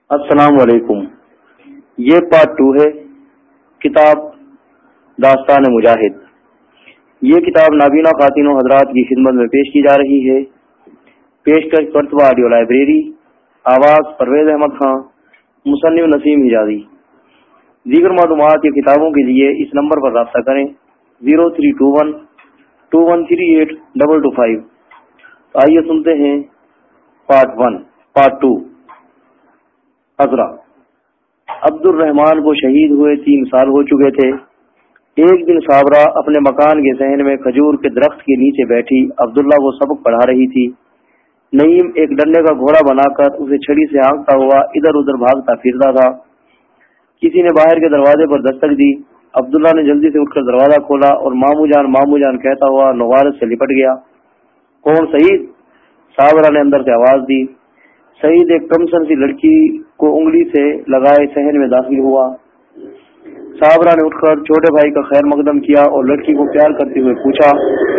السلام علیکم۔ یہ پارٹ 2 ہے کتاب داستان مجاہد۔ یہ کتاب نابینا خواتین و حضرات کی خدمت میں پیش کی جا رہی ہے۔ پیشکش کرتبہ آڈیو لائبریری، آواز پرویز احمد خان، مصنف نسیم حجازی۔ دیگر معلومات یا کتابوں کے لیے اس نمبر پر رابطہ کریں 0321213825۔ آئیے سنتے ہیں پارٹ 2۔ عذرا۔ عبد الرحمان کو شہید ہوئے 3 سال ہو چکے تھے۔ ایک دن صابرہ اپنے مکان کے صحن میں کھجور کے درخت کے نیچے بیٹھی عبداللہ کو سبق پڑھا رہی تھی۔ نعیم ایک ڈنڈے کا گھوڑا بنا کر اسے چھڑی سے ہانکتا ہوا ادھر ادھر بھاگتا پھرتا تھا۔ کسی نے باہر کے دروازے پر دستک دی۔ عبداللہ نے جلدی سے اٹھ کر دروازہ کھولا اور مامو جان کہتا ہوا نوارس سے لپٹ گیا۔ کون؟ سعید؟ صابرہ نے اندر سے آواز دی۔ سعید ایک کمسن سی لڑکی کو انگلی سے لگائے صحن میں داخل ہوا۔ صابرہ نے اٹھ کر چھوٹے بھائی کا خیر مقدم کیا اور لڑکی کو پیار کرتے ہوئے پوچھا،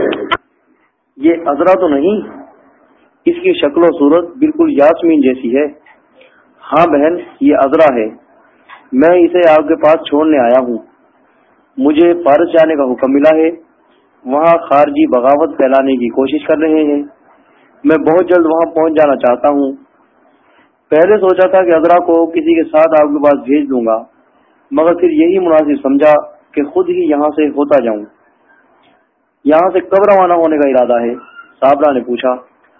یہ عذرا تو نہیں؟ اس کی شکل و صورت بالکل یاسمین جیسی ہے۔ ہاں بہن، یہ عذرا ہے، میں اسے آپ کے پاس چھوڑنے آیا ہوں۔ مجھے پارس جانے کا حکم ملا ہے، وہاں خارجی بغاوت پھیلانے کی کوشش کر رہے ہیں، میں بہت جلد وہاں پہنچ جانا چاہتا ہوں۔ پہلے سوچا تھا کہ عذرا کو کسی کے ساتھ آپ کے پاس بھیج دوں گا، مگر پھر یہی مناسب سمجھا کہ خود ہی یہاں سے ہوتا جاؤں۔ یہاں سے کب روانہ ہونے کا ارادہ ہے؟ صابرہ نے پوچھا۔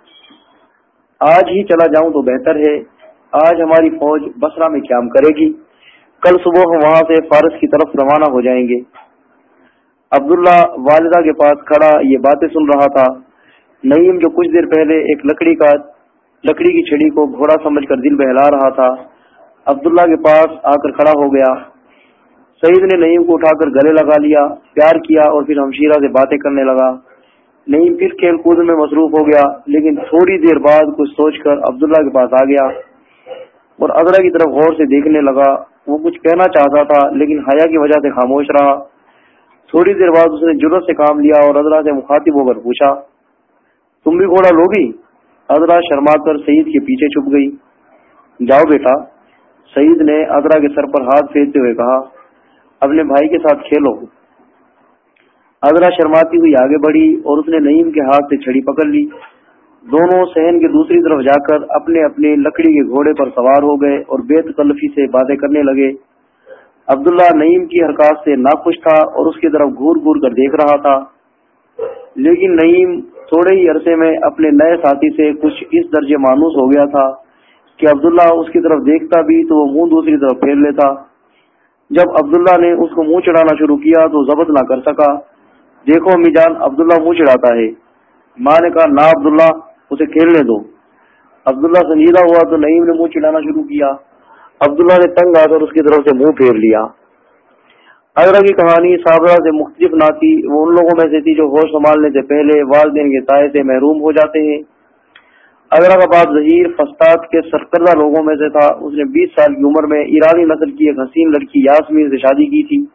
آج ہی چلا جاؤں تو بہتر ہے، آج ہماری فوج بصرہ میں قیام کرے گی، کل صبح ہم وہاں سے فارس کی طرف روانہ ہو جائیں گے۔ عبداللہ والدہ کے پاس کھڑا یہ باتیں سن رہا تھا۔ نعیم جو کچھ دیر پہلے ایک لکڑی کی چھڑی کو گھوڑا سمجھ کر دل بہلا رہا تھا، عبداللہ کے پاس آ کر کھڑا ہو گیا۔ سعید نے نعیم کو اٹھا کر گلے لگا لیا، پیار کیا اور پھر ہمشیرہ سے باتیں کرنے لگا۔ نعیم پھر کھیل کود میں مصروف ہو گیا، لیکن تھوڑی دیر بعد کچھ سوچ کر عبداللہ کے پاس آ گیا اور عذرا کی طرف غور سے دیکھنے لگا۔ وہ کچھ کہنا چاہتا تھا لیکن حیا کی وجہ سے خاموش رہا۔ تھوڑی دیر بعد اس نے جرأت سے کام لیا اور عذرا سے مخاطب ہو کر پوچھا، تم بھی گھوڑا لوگی؟ عذرا شرما کر سعید کے پیچھے چھپ گئی۔ جاؤ بیٹا، سعید نے عذرا کے سر پر ہاتھ پھیرتے ہوئے کہا، اپنے بھائی کے ساتھ کھیلو۔ عذرا شرماتی ہوئی آگے بڑھی اور اس نے نعیم کے ہاتھ سے چھڑی پکڑ لی۔ دونوں صحن کے دوسری طرف جا کر اپنے اپنے لکڑی کے گھوڑے پر سوار ہو گئے اور بے تکلفی سے باتیں کرنے لگے۔ عبداللہ نعیم کی حرکات سے ناخوش تھا اور اس کی طرف گھور گھور کر دیکھ رہا تھا، لیکن نعیم تھوڑے ہی عرصے میں اپنے نئے ساتھی سے کچھ اس درجے مانوس ہو گیا تھا کہ عبداللہ اس کی طرف دیکھتا بھی تو وہ منہ دوسری طرف پھیر لیتا۔ جب عبداللہ نے اس کو منہ چڑھانا شروع کیا تو ضبط نہ کر سکا۔ دیکھو امی جان، عبداللہ منہ چڑھاتا ہے۔ ماں نے کہا، نہ عبداللہ، اسے کھیلنے دو۔ عبداللہ سنجیدہ ہوا تو نعیم نے منہ چڑھانا شروع کیا۔ عبداللہ نے تنگ آ کر اس کی طرف سے منہ پھیر لیا۔ عذرا کی کہانی صابرہ سے مختلف نہ تھی۔ وہ ان لوگوں میں سے تھی جو ہوش سنبھالنے سے پہلے والدین کے سائے سے محروم ہو جاتے ہیں۔ عذرا کا باپ ظہیر فسطاط کے سرکردہ لوگوں میں سے تھا۔ اس نے 20 سال کی عمر میں ایرانی نسل کی ایک حسین لڑکی یاسمین سے شادی کی تھی۔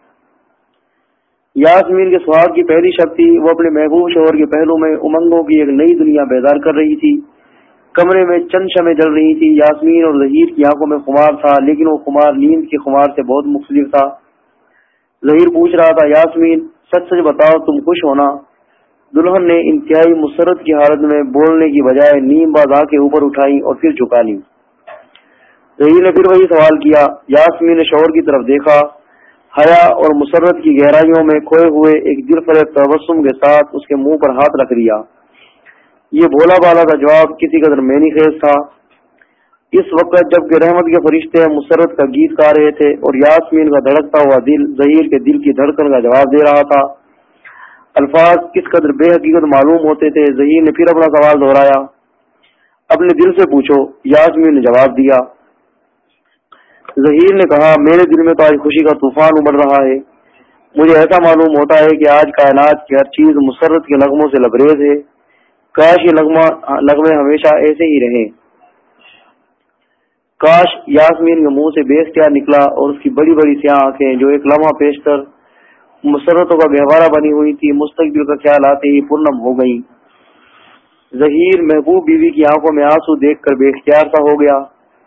یاسمین کے سہاگ کی پہلی شب تھی۔ وہ اپنے محبوب شوہر کے پہلو میں امنگوں کی ایک نئی دنیا بیدار کر رہی تھی۔ کمرے میں چند شمع جل رہی تھی۔ یاسمین اور ظہیر کی آنکھوں میں خمار تھا، لیکن وہ خمار نیند کے خمار سے بہت مختلف تھا۔ ظہیر پوچھ رہا تھا، یاسمین سچ سچ بتاؤ، تم خوش ہونا؟ دلہن نے انتہائی مسرت کی حالت میں بولنے کی بجائے نیم باز آنکھیں اوپر اٹھائی اور پھر جھکا لی۔ ظہیر نے پھر وہی سوال کیا۔ یاسمین نے شوہر کی طرف دیکھا، حیا اور مسرت کی گہرائیوں میں کھوئے ہوئے ایک دل فریب تبسم کے ساتھ اس کے منہ پر ہاتھ رکھ دیا۔ یہ بھولا بالا کا جواب کسی قدر معنی خیز تھا۔ اس وقت جب کہ رحمت کے فرشتے مسرت کا گیت گا رہے تھے اور یاسمین کا دھڑکتا ہوا دل ظہیر کے دل کی دھڑکن کا جواب دے رہا تھا، الفاظ کس قدر بے حقیقت معلوم ہوتے تھے۔ ظہیر نے پھر اپنا سوال دہرایا، اپنے دل سے پوچھو۔ یاسمین نے جواب دیا۔ ظہیر نے کہا، میرے دل میں تو آج خوشی کا طوفان امڑ رہا ہے۔ مجھے ایسا معلوم ہوتا ہے کہ آج کائنات کی ہر چیز مسرت کے نغموں سے لبریز ہے۔ کاش یہ نغمے ہمیشہ ایسے ہی رہیں۔ کاش یاسمین کے منہ سے بے اختیار نکلا اور اس کی بڑی بڑی سیاہ آنکھیں جو ایک لمحہ پیشتر مسرتوں کا گہوارہ بنی ہوئی تھی، مستقبل کا خیال آتے ہی پرنم ہو گئی۔ ظہیر محبوب بیوی کی آنکھوں میں آنسو دیکھ کر بے اختیار سا ہو گیا۔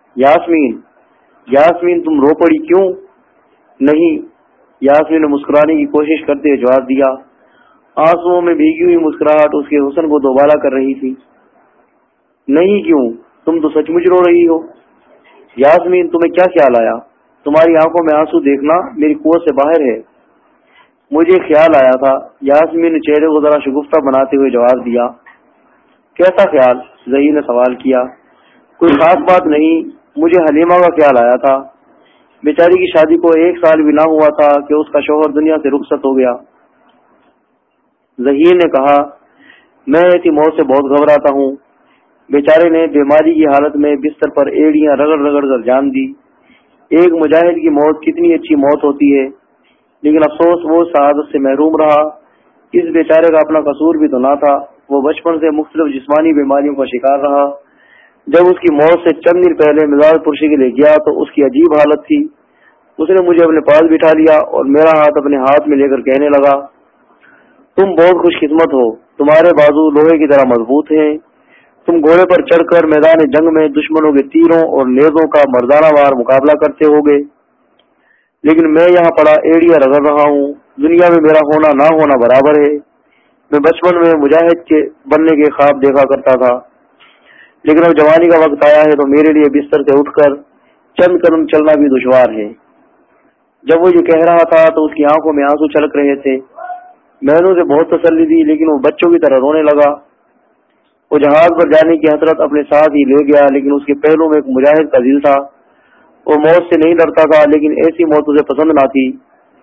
یاسمین یاسمین تم رو پڑی کیوں؟ نہیں، یاسمین نے مسکرانے کی کوشش کرتے ہوئے جواب دیا۔ آنسوؤں میں بھیگی ہوئی مسکراہٹ اس کے حسن کو دوبالا کر رہی تھی۔ نہیں کیوں، تم تو سچ مچ رو رہی ہو۔ یاسمین تمہیں کیا خیال آیا؟ تمہاری آنکھوں میں آنسو دیکھنا میری قوت سے باہر ہے۔ مجھے خیال آیا تھا، یاسمین نے چہرے کو ذرا شگفتہ بناتے ہوئے جواب دیا۔ کیسا خیال؟ ظہیر نے سوال کیا۔ کوئی خاص بات نہیں، مجھے حلیمہ کا خیال آیا تھا۔ بیچاری کی شادی کو 1 سال بھی نہ ہوا تھا کہ اس کا شوہر دنیا سے رخصت ہو گیا۔ ظہیر نے کہا، میں ایسی موت سے بہت گھبراتا ہوں۔ بیچارے نے بیماری کی حالت میں بستر پر ایڑیاں رگڑ رگڑ کر جان دی۔ ایک مجاہد کی موت کتنی اچھی موت ہوتی ہے، لیکن افسوس وہ سعادت سے محروم رہا۔ اس بیچارے کا اپنا قصور بھی تو نہ تھا، وہ بچپن سے مختلف جسمانی بیماریوں کا شکار رہا۔ جب اس کی موت سے چند دن پہلے مزار پرسی کے لیے گیا تو اس کی عجیب حالت تھی۔ اس نے مجھے اپنے پاس بٹھا لیا اور میرا ہاتھ اپنے ہاتھ میں لے کر کہنے لگا، تم بہت خوش قسمت ہو، تمہارے بازو لوہے کی طرح مضبوط ہیں۔ تم گھوڑے پر چڑھ کر میدان جنگ میں دشمنوں کے تیروں اور نیزوں کا مردانہ وار مقابلہ کرتے ہوگے، لیکن میں یہاں پڑا ایڑیاں رگڑ رہا ہوں۔ دنیا میں میرا ہونا نہ ہونا برابر ہے۔ میں بچپن میں مجاہد کے بننے کے خواب دیکھا کرتا تھا، لیکن اب جوانی کا وقت آیا ہے تو میرے لیے بستر سے اٹھ کر چند قدم چلنا بھی دشوار ہے۔ جب وہ یہ کہہ رہا تھا تو اس کی آنکھوں میں آنسو چھلک رہے تھے۔ میں نے اسے بہت تسلی دی، لیکن وہ بچوں کی طرح رونے لگا۔ وہ جہاز پر جانے کی حسرت اپنے ساتھ ہی لے گیا، لیکن اس کے پہلو میں ایک مجاہد کا دل تھا۔ وہ موت سے نہیں ڈرتا تھا، لیکن ایسی موت اسے پسند نہ تھی۔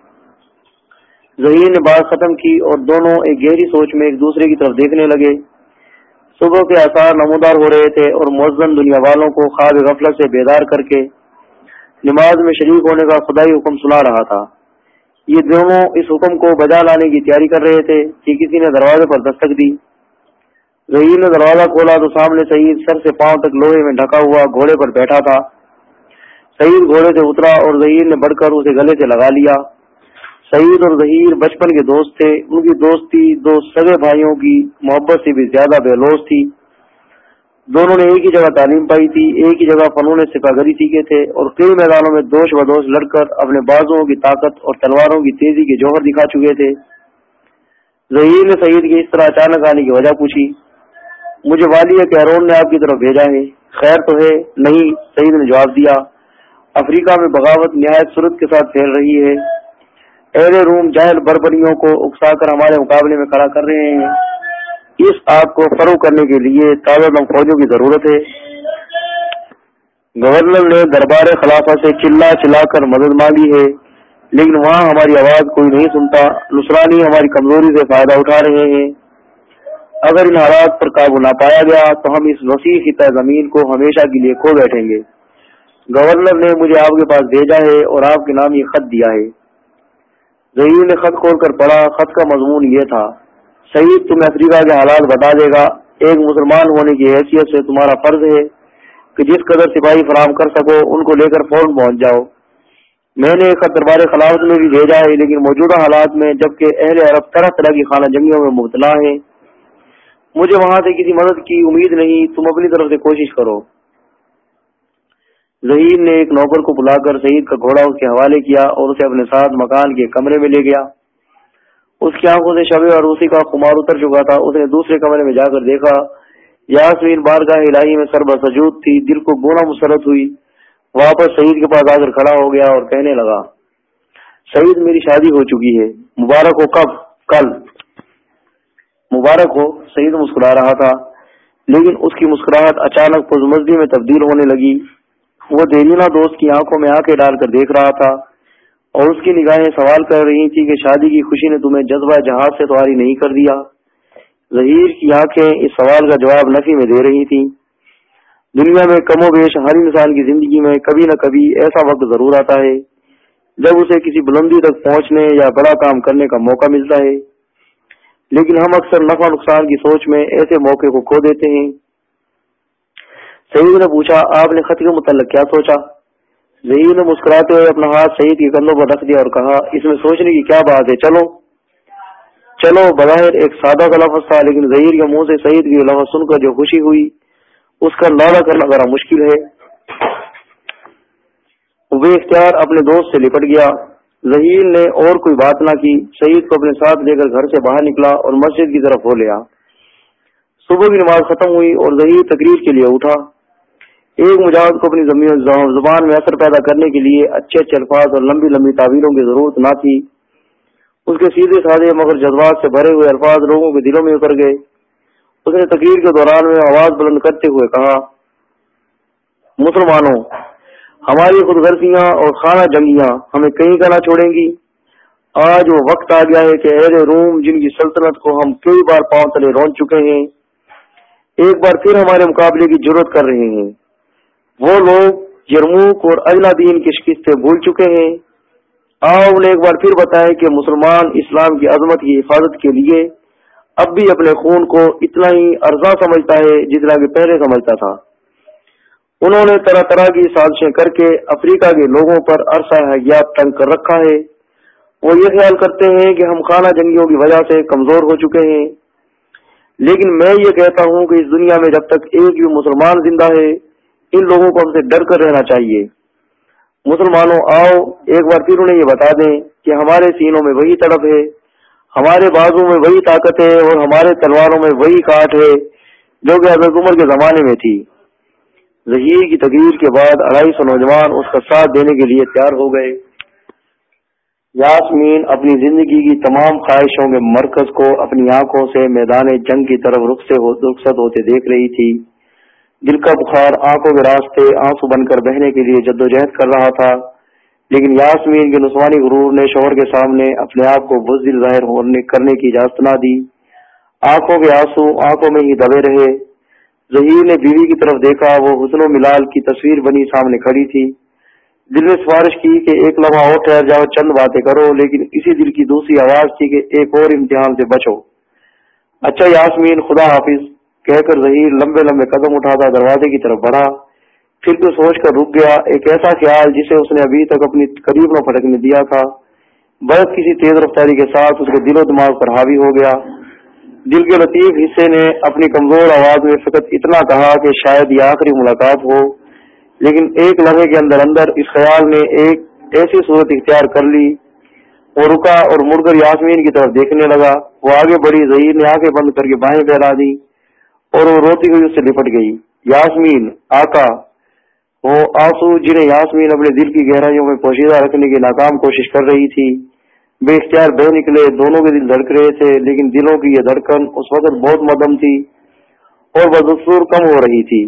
ظہیر نے بات ختم کی اور دونوں ایک گہری سوچ میں ایک دوسرے کی طرف دیکھنے لگے۔ صبح کے آثار نمودار ہو رہے تھے اور مؤذن دنیا والوں کو خواب غفلت سے بیدار کر کے نماز میں شریک ہونے کا خدائی حکم سنا رہا تھا۔ یہ دونوں اس حکم کو بجا لانے کی تیاری کر رہے تھے کہ کسی نے دروازے پر دستک دی۔ ظہیر نے دروازہ کھولا تو سامنے سعید سر سے پاؤں تک لوہے میں ڈھکا ہوا گھوڑے پر بیٹھا تھا۔ سعید گھوڑے سے اترا اور ظہیر نے بڑھ کر اسے گلے سے لگا لیا۔ سعید اور ظہیر بچپن کے دوست تھے۔ ان کی دوستی دو سگے بھائیوں کی محبت سے بھی زیادہ بے لوث تھی۔ دونوں نے ایک ہی جگہ تعلیم پائی تھی، ایک ہی جگہ فنون سپاہی سیکھے تھے اور کئی میدانوں میں دوش بدوش لڑ کر اپنے بازوؤں کی طاقت اور تلواروں کی تیزی کے جوہر دکھا چکے تھے۔ ظہیر نے سعید کی اس طرح اچانک آنے کی وجہ پوچھی۔ مجھے والی کیرون نے آپ کی طرف بھیجا ہے، خیر تو ہے؟ نہیں، سعید نے جواب دیا، افریقہ میں بغاوت نہایت سرعت کے ساتھ پھیل رہی ہے۔ اہل روم جاہل بربریوں کو اکسا کر ہمارے مقابلے میں کھڑا کر رہے ہیں۔ اس آگ کو فروغ کرنے کے لیے تازہ دم فوجوں کی ضرورت ہے۔ گورنر نے دربار خلافہ سے چلا چلا کر مدد مانگی ہے، لیکن وہاں ہماری آواز کوئی نہیں سنتا۔ نصرانی ہماری کمزوری سے فائدہ اٹھا رہے ہیں۔ اگر ان حالات پر قابو نہ پایا گیا تو ہم اس وسیع خطہ زمین کو ہمیشہ کے لیے کھو بیٹھیں گے۔ گورنر نے مجھے آپ کے پاس بھیجا ہے اور آپ کے نام یہ خط دیا ہے۔ ظہیر نے خط کھول کر پڑھا۔ خط کا مضمون یہ تھا، سعید تمہیں افریقہ کے حالات بتا دے گا۔ ایک مسلمان ہونے کی حیثیت سے تمہارا فرض ہے کہ جس قدر سپاہی فراہم کر سکو ان کو لے کر فوراً پہنچ جاؤ۔ میں نے ایک خط دربار خلافت میں بھی بھیجا ہے، لیکن موجودہ حالات میں جبکہ اہل عرب طرح طرح کی خانہ جنگیوں میں مبتلا ہیں، مجھے وہاں سے کسی مدد کی امید نہیں۔ تم اپنی طرف سے کوشش کرو۔ ظہیر نے ایک نوکر کو بلا کر سعید کا گھوڑا اس کے حوالے کیا اور اسے اپنے ساتھ مکان کے کمرے میں لے گیا۔ اس کی آنکھوں سے شب عروسی کا خمار اتر چکا تھا۔ اس نے دوسرے کمرے میں جا کر دیکھا، یاسمین بارگاہ الہی میں سر بسجود تھی۔ دل کو گونا مسرت ہوئی۔ واپس سعید کے پاس آ کر کھڑا ہو گیا اور کہنے لگا، سعید میری شادی ہو چکی ہے۔ مبارک ہو۔ کب؟ کل۔ مبارک ہو۔ سعید مسکرا رہا تھا، لیکن اس کی مسکراہٹ اچانک پرزمزدی میں تبدیل ہونے لگی۔ وہ دیرینہ دوست کی آنکھوں میں آنکھیں ڈال کر دیکھ رہا تھا اور اس کی نگاہیں سوال کر رہی تھی کہ شادی کی خوشی نے تمہیں جذبہ جہاد سے طاری نہیں کر دیا؟ ظہیر کی آنکھیں اس سوال کا جواب نفی میں دے رہی تھیں۔ دنیا میں کم و بیش ہر انسان کی زندگی میں کبھی نہ کبھی ایسا وقت ضرور آتا ہے جب اسے کسی بلندی تک پہنچنے یا بڑا کام کرنے کا موقع ملتا ہے، لیکن ہم اکثر نفع نقصان کی سوچ میں ایسے موقع کو کھو دیتے ہیں۔ سعید نے پوچھا، آپ نے خط کے متعلق کیا سوچا؟ ظہیر نے مسکراتے ہوئے اپنا ہاتھ سعید کے کندھوں پر رکھ دیا اور کہا، اس میں سوچنے کی کیا بات ہے، چلو چلو۔ بظاہر ایک سادہ سا لفظ تھا، لیکن ظہیر کے منہ سے سعید کی لفظ سن کر جو خوشی ہوئی اس کا اندازہ کرنا ذرا مشکل ہے۔ وہ اختیار اپنے دوست سے لپٹ گیا۔ ظہیر نے اور کوئی بات نہ کی، سعید کو اپنے ساتھ لے کر گھر سے باہر نکلا اور مسجد کی طرف ہو لیا۔ صبح کی نماز ختم ہوئی اور ظہیر تقریر کے لیے اٹھا۔ ایک مجاہد کو اپنی زبان میں اثر پیدا کرنے کے لیے اچھے اچھے الفاظ اور لمبی لمبی تعبیروں کی ضرورت نہ تھی۔ اس کے سیدھے سادے مگر جذبات سے بھرے ہوئے الفاظ لوگوں کے دلوں میں اتر گئے۔ اس نے تقریر کے دوران میں آواز بلند کرتے ہوئے کہا، مسلمانوں، ہماری خود غرضیاں اور خانہ جنگیاں ہمیں کہیں کا نہ چھوڑیں گی۔ آج وہ وقت آ گیا ہے کہ اہل روم جن کی سلطنت کو ہم کئی بار پاؤں تلے رون چکے ہیں، ایک بار پھر ہمارے مقابلے کی جرات کر رہے ہیں۔ وہ لوگ یرموک اور اجلادین کی شکستیں بھول چکے ہیں۔ آؤ انہیں ایک بار پھر بتائیں کہ مسلمان اسلام کی عظمت کی حفاظت کے لیے اب بھی اپنے خون کو اتنا ہی ارزاں سمجھتا ہے جتنا کہ پہلے سمجھتا تھا۔ انہوں نے طرح طرح کی سازشیں کر کے افریقہ کے لوگوں پر عرصہ حیات تنگ کر رکھا ہے۔ وہ یہ خیال کرتے ہیں کہ ہم خانہ جنگیوں کی وجہ سے کمزور ہو چکے ہیں، لیکن میں یہ کہتا ہوں کہ اس دنیا میں جب تک ایک بھی مسلمان زندہ ہے، ان لوگوں کو ہم سے ڈر کر رہنا چاہیے۔ مسلمانوں، آؤ ایک بار پھر انہیں یہ بتا دیں کہ ہمارے سینوں میں وہی تڑپ ہے، ہمارے بازو میں وہی طاقت ہے اور ہمارے تلواروں میں وہی کاٹ ہے جو کہ حضرت عمر کے زمانے میں تھی۔ ظہیر کی تقریر کے بعد 250 نوجوان اس کا ساتھ دینے کے لیے تیار ہو گئے۔ یاسمین اپنی زندگی کی تمام خواہشوں کے مرکز کو اپنی آنکھوں سے میدان جنگ کی طرف رخصت ہوتے دیکھ رہی تھی۔ دل کا بخار آنکھوں کے راستے آنسو بن کر بہنے کے لیے جدوجہد کر رہا تھا، لیکن یاسمین کے نسوانی غرور نے شوہر کے سامنے اپنے آپ کو بزدل ظاہر کرنے کی اجازت نہ دی۔ آنکھوں کے آنسو آنکھوں میں ہی دبے رہے۔ ظہیر نے بیوی کی طرف دیکھا، وہ حسن و ملال کی تصویر بنی سامنے کھڑی تھی۔ دل نے سفارش کی کہ ایک لمحہ اور ٹھہر جاؤ، چند باتیں کرو، لیکن اسی دل کی دوسری آواز تھی کہ ایک اور امتحان سے بچو۔ اچھا یاسمین، خدا حافظ کہہ کر ظہیر لمبے لمبے قدم اٹھاتا دروازے کی طرف بڑھا، پھر تو سوچ کر رک گیا۔ ایک ایسا خیال جسے اس نے ابھی تک اپنی قریب نہ پھٹکنے دیا تھا، بس کسی تیز رفتاری کے ساتھ اس کے دل و دماغ پر حاوی ہو گیا۔ دل کے لطیف حصے نے اپنی کمزور آواز میں فقط اتنا کہا کہ شاید یہ آخری ملاقات ہو، لیکن ایک لمحے کے اندر اندر اس خیال نے ایک ایسی صورت اختیار کر لی۔ وہ رکا اور مڑ کر یاسمین کی طرف دیکھنے لگا۔ وہ آگے بڑھی، ظہیر نے آنکھیں بند کر کے بائیں پھیلا دی اور وہ روتی ہوئی اس سے لپٹ گئی۔ یاسمین، آقا! وہ آنسو جنہیں یاسمین اپنے دل کی گہرائیوں میں پوشیدہ رکھنے کی ناکام کوشش کر رہی تھی، بے اختیار بہ نکلے۔ دونوں کے دل دھڑک رہے تھے، لیکن دلوں کی یہ دھڑکن اس وقت بہت مدھم تھی اور بدستور کم ہو رہی تھی۔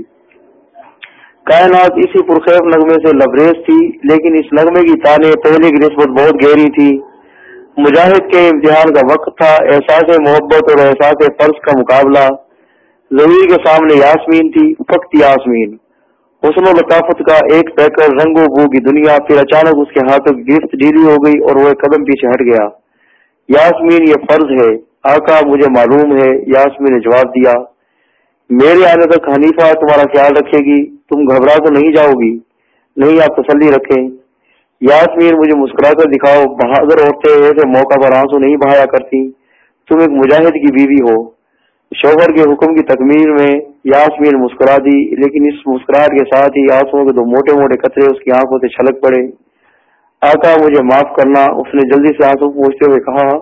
کائنات اسی پرخیف نغمے سے لبریز تھی، لیکن اس نغمے کی تانیں پہلے کی نسبت بہت گہری تھی۔ مجاہد کے امتحان کا وقت تھا، احساس محبت اور احساس فرض کا مقابلہ۔ ظہیر کے سامنے یاسمین تھی، فقط یاسمین، حسن و لطافت کا ایک پیکر، رنگ و بو کی دنیا۔ پھر اچانک اس کے ہاتھوں کی گرفت ڈھیلی ہو گئی اور وہ ایک قدم پیچھے ہٹ گیا۔ یاسمین، یہ فرض ہے آقا، مجھے معلوم ہے، یاسمین نے جواب دیا۔ میرے آنے تک حنیفہ تمہارا خیال رکھے گی، تم گھبرا تو نہیں جاؤ گی؟ نہیں، آپ تسلی رکھیں۔ یاسمین، مجھے مسکرا کر دکھاؤ، بہادر عورتیں ایسے موقع پر آنسو نہیں بہایا کرتی، تم ایک مجاہد کی بیوی ہو۔ شوہر کے حکم کی تکمیل میں یاسمین مسکرا دی، لیکن اس مسکراہٹ کے ساتھ ہی آنسوؤں کے دو موٹے موٹے قطرے اس کی آنکھوں سے چھلک پڑے۔ آقا، مجھے معاف کرنا، اس نے جلدی سے آنسو پوچھتے ہوئے کہا۔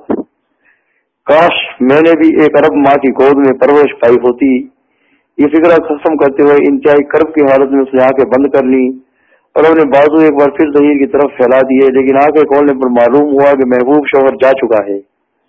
کاش میں نے بھی ایک عرب ماں کی گود میں پرورش پائی ہوتی۔ یہ فکرہ ختم کرتے ہوئے انتہائی کرب کی حالت میں اس نے آنکھیں بند کر لی اور اپنے بازو ایک بار پھر ظہیر کی طرف پھیلا دیے، لیکن آنکھیں کھولنے پر معلوم ہوا کہ محبوب شوہر جا چکا ہے۔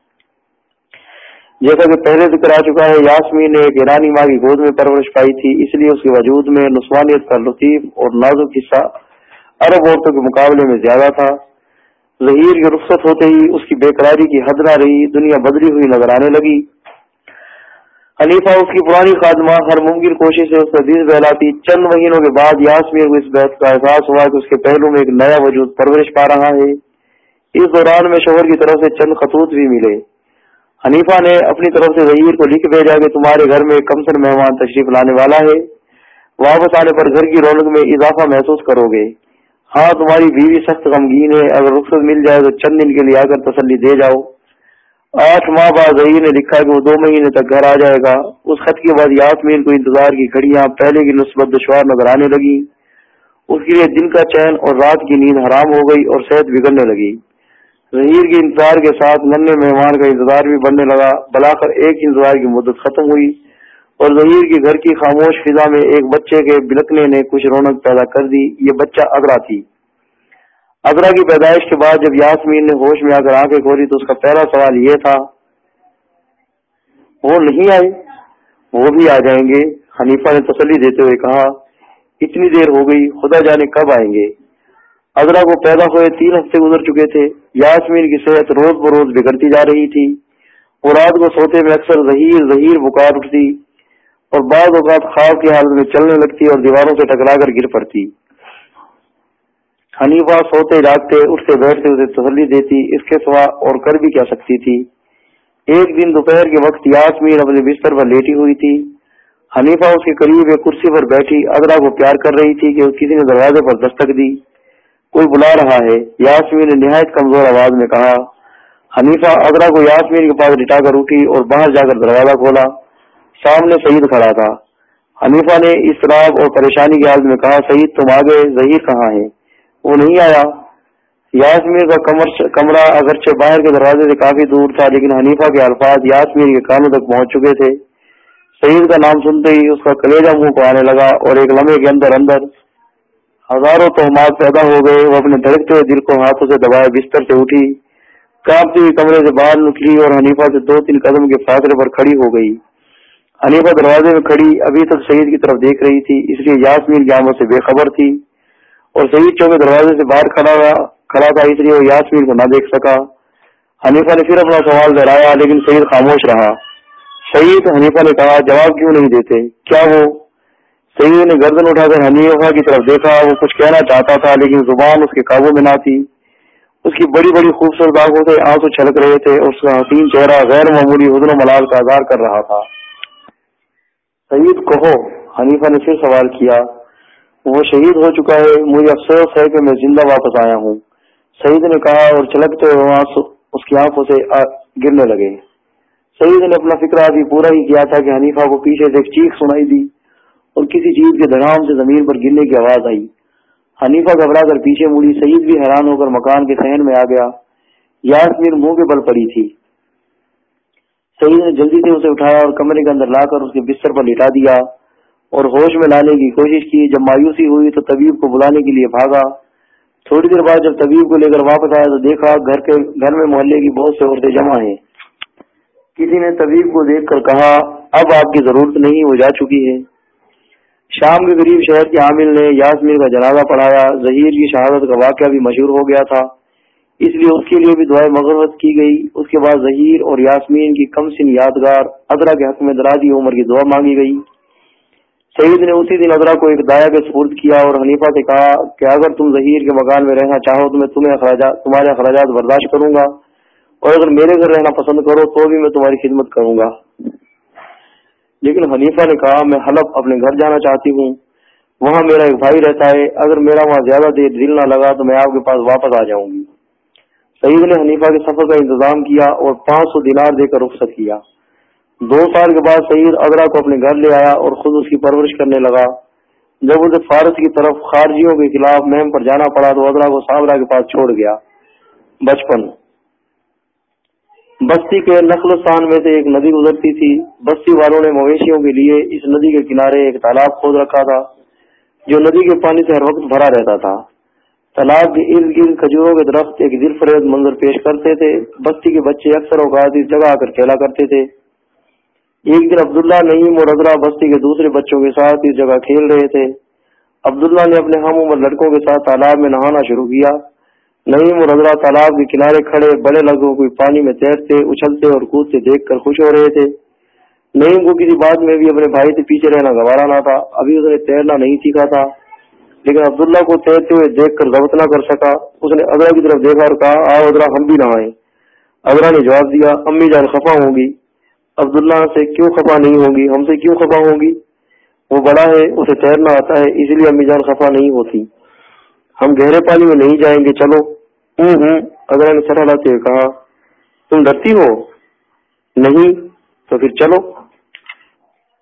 جیسا کہ پہلے ذکر آ چکا ہے، یاسمین نے ایک ایرانی ماں کی گود میں پرورش پائی تھی، اس لیے اس کے وجود میں نسوانیت کا لطیف اور نازک حصہ عرب عورتوں کے مقابلے میں زیادہ تھا۔ ظہیر کے رخصت ہوتے ہی اس کی بے قراری کی حد نہ رہی، دنیا بدلی ہوئی نظر آنے لگی۔ حنیفہ، اس کی پرانی خادمہ، ہر ممکن کوشش سے اس کا دل بہلاتی۔ چند مہینوں کے بعد یاسمین کو اس بات کا احساس ہوا کہ اس کے پہلو میں ایک نیا وجود پرورش پا رہا ہے۔ اس دوران میں شوہر کی طرف سے چند خطوط بھی ملے۔ حنیفہ نے اپنی طرف سے ظہیر کو لکھ بھیجا کہ تمہارے گھر میں کمسن مہمان تشریف لانے والا ہے، واپس آنے پر گھر کی رونق میں اضافہ محسوس کرو گے۔ ہاں، تمہاری بیوی سخت غمگین ہے، اگر رخصت مل جائے تو چند دن کے لیے آ کر تسلی دے جاؤ۔ 8 ماہ بعد ظہیر نے لکھا کہ وہ 2 مہینے تک گھر آ جائے گا۔ اس خط کے بعد یاسمین کو انتظار کی گھڑیاں پہلے کی نسبت دشوار نظر آنے لگی۔ اس کے لیے دن کا چین اور رات کی نیند حرام ہو گئی اور صحت بگڑنے لگی۔ ظہیر کے انتظار کے ساتھ ننھے مہمان کا انتظار بھی بڑھنے لگا۔ بلاخر ایک انتظار کی مدت ختم ہوئی اور ظہیر کے گھر کی خاموش فضا میں ایک بچے کے بلکنے نے کچھ رونق پیدا کر دی۔ یہ بچہ عذرا تھی۔ عذرا کی پیدائش کے بعد جب یاسمین نے ہوش میں آ کر آنکھیں کھولی تو اس کا پہلا سوال یہ تھا، وہ نہیں آئے؟ وہ بھی آ جائیں گے، حنیفہ نے تسلی دیتے ہوئے کہا۔ اتنی دیر ہو گئی، خدا جانے کب آئیں گے۔ عذرا کو پیدا ہوئے 3 ہفتے گزر چکے تھے۔ یاسمین کی صحت روز بروز بگڑتی جا رہی تھی۔ وہ رات کو سوتے میں اکثر ظہیر ظہیر پکار اٹھتی اور بعض اوقات خواب کی حالت میں چلنے لگتی اور دیواروں سے ٹکرا کر گر پڑتی۔ حنیفہ سوتے جاگتے اٹھتے بیٹھتے اسے تسلی دیتی، اس کے سوا اور کر بھی کیا سکتی تھی۔ ایک دن دوپہر کے وقت یاسمین اپنے بستر پر لیٹی ہوئی تھی۔ حنیفہ اس کے قریب ایک کرسی پر بیٹھی عذرا کو پیار کر رہی تھی کہ کسی نے دروازے پر دستک دی۔ کوئی بلا رہا ہے، یاسمین نے نہایت کمزور آواز میں کہا۔ حنیفہ عذرا کو یاسمین کے پاس لٹا کر اٹھی اور باہر جا کر دروازہ کھولا۔ سامنے سعید کھڑا تھا۔ حنیفہ نے اضطراب اور پریشانی کی حالت میں کہا، سعید تم آ گئے، ظہیر کہاں ہے؟ وہ نہیں آیا۔ یاسمین کا کمرہ اگرچہ باہر کے دروازے سے کافی دور تھا لیکن حنیفہ کے الفاظ یاسمین کے کانوں تک پہنچ چکے تھے۔ سعید کا نام سنتے ہی اس کا کلیجہ منہ کو آنے لگا اور ایک لمحے کے اندر ہزاروں تہمات پیدا ہو گئے۔ وہ اپنے دھڑکتے ہوئے دل کو ہاتھوں سے دبائے بستر سے اٹھی، کانپتی ہوئی کمرے سے باہر نکلی اور حنیفہ سے 2-3 قدم کے فاصلے پر کھڑی ہو گئی۔ حنیفہ دروازے میں کھڑی ابھی تک سعید کی طرف دیکھ رہی تھی، اس لیے یاسمین کی آمد سے بے خبر تھی، اور سعید چونکہ دروازے سے باہر کھڑا تھا اس لیے وہ یاسمین کو نہ دیکھ سکا۔ حنیفہ نے پھر اپنا سوال دہرایا لیکن سعید خاموش رہا۔ سعید، حنیفہ نے کہا، جواب کیوں نہیں دیتے؟ کیا وہ؟ سعید نے گردن اٹھا کر حنیفہ کی طرف دیکھا۔ وہ کچھ کہنا چاہتا تھا لیکن زبان اس کے قابو میں نہ تھی۔ اس کی بڑی بڑی خوبصورت آنکھوں سے آنسو چھلک رہے تھے اور اس کا حسین چہرہ غیر معمولی حزن و ملال کا اظہار کر رہا تھا۔ سعید کہو، حنیفہ نے پھر سوال کیا۔ وہ شہید ہو چکا ہے، مجھے افسوس ہے کہ میں زندہ واپس آیا ہوں، سعید نے کہا اور چھلکتے ہوئے آنسو اس کی آنکھوں سے گرنے لگے۔ سعید نے اپنا فکر ابھی پورا ہی کیا تھا کہ حنیفہ کو پیچھے سے ایک چیخ سنائی دی اور کسی چیز کے دھڑام سے زمین پر گرنے کی آواز آئی۔ حنیفہ گھبرا کر پیچھے مڑی۔ سعید بھی حیران ہو کر مکان کے صحن میں آ گیا۔ یاسمین منہ کے بل پڑی تھی۔ سعید نے جلدی سے اسے اٹھایا اور کمرے کے اندر لا کر اس کے بستر پر لٹا دیا اور ہوش میں لانے کی کوشش کی۔ جب مایوسی ہوئی تو طبیب کو بلانے کے لیے بھاگا۔ تھوڑی دیر بعد جب طبیب کو لے کر واپس آیا تو دیکھا گھر میں محلے کی بہت سے عورتیں جمع ہیں۔ کسی نے طبیب کو دیکھ کر کہا، اب آپ کی ضرورت نہیں، وہ جا چکی ہے۔ شام کے قریب شہر کے عامل نے یاسمین کا جنازہ پڑھایا۔ ظہیر کی شہادت کا واقعہ بھی مشہور ہو گیا تھا، اس لیے اس کے لیے بھی دعائیں مغفرت کی گئی۔ اس کے بعد ظہیر اور یاسمین کی کم سن یادگار عذرا کے حق میں درازی عمر کی دعا مانگی گئی۔ سعید نے اسی دن عذرا کو ایک دایا کے سپرد کیا اور حنیفہ سے کہا کہ اگر تم ظہیر کے مکان میں رہنا چاہو تو میں تمہارے اخراجات برداشت کروں گا، اور اگر میرے گھر رہنا پسند کرو تو بھی میں تمہاری خدمت کروں گا۔ لیکن حنیفہ نے کہا، میں حلب اپنے گھر جانا چاہتی ہوں، وہاں میرا ایک بھائی رہتا ہے، اگر میرا وہاں زیادہ دیر دل نہ لگا تو میں آپ کے پاس واپس آ جاؤں گی۔ سعید نے حنیفہ کے سفر کا انتظام کیا اور 500 دینار دے کر رخصت کیا۔ 2 سال کے بعد سعید عذرا کو اپنے گھر لے آیا اور خود اس کی پرورش کرنے لگا۔ جب اسے فارس کی طرف خارجیوں کے خلاف مہم پر جانا پڑا تو عذرا کو صابرہ کے پاس چھوڑ گیا۔ بچپن بستی کے نخلستان میں سے ایک ندی گزرتی تھی۔ بستی والوں نے مویشیوں کے لیے اس ندی کے کنارے ایک تالاب کھود رکھا تھا جو ندی کے پانی سے ہر وقت بھرا رہتا تھا۔ تالاب کے ارد گرد کھجوروں کے درخت ایک دلفریب منظر پیش کرتے تھے۔ بستی کے بچے اکثر اوقات اس جگہ آ کر کھیلا کرتے تھے۔ ایک دن عبداللہ، نعیم اور عذرا بستی کے دوسرے بچوں کے ساتھ اس جگہ کھیل رہے تھے۔ عبداللہ نے اپنے ہم عمر لڑکوں کے ساتھ تالاب میں نہانا شروع کیا۔ نعیم اور عذرا تالاب کے کنارے کھڑے بڑے لڑکوں کو پانی میں تیرتے، اچھلتے اور کودتے دیکھ کر خوش ہو رہے تھے۔ نعیم کو کسی بات میں بھی اپنے بھائی سے پیچھے رہنا گوارا نہ تھا، ابھی اس نے تیرنا نہیں سیکھا تھا، لیکن عبداللہ کو تیرتے ہوئے دیکھ کر ضبط نہ کر سکا۔ اس نے عذرا کی طرف دیکھا اور کہا، آؤ عذرا ہم بھی نہائیں۔ عذرا نے جواب دیا، امی جان خفا ہوں گی۔ عبداللہ سے کیوں خفا نہیں ہوں گی، ہم سے کیوں خفا ہوں گی؟ وہ بڑا ہے، اسے تیرنا آتا ہے، اس لیے امی جان خفا نہیں ہوتی۔ ہم گہرے پانی میں نہیں جائیں گے، چلو۔ عذرا نے سر ہلاتے ہوئے کہا، تم ڈرتی ہو؟ نہیں تو پھر چلو۔